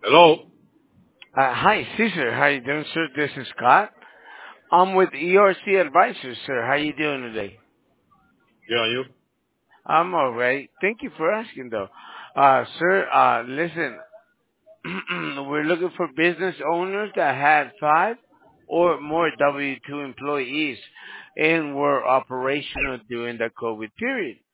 Hello? Hi, Caesar. How you doing, sir? This is Scott. I'm with ERC Advisors, sir. How you doing today? Yeah, you? I'm all right. Thank you for asking, though. Sir, listen, we're looking for business owners that had 5 or more W-2 employees and were operational during the COVID period.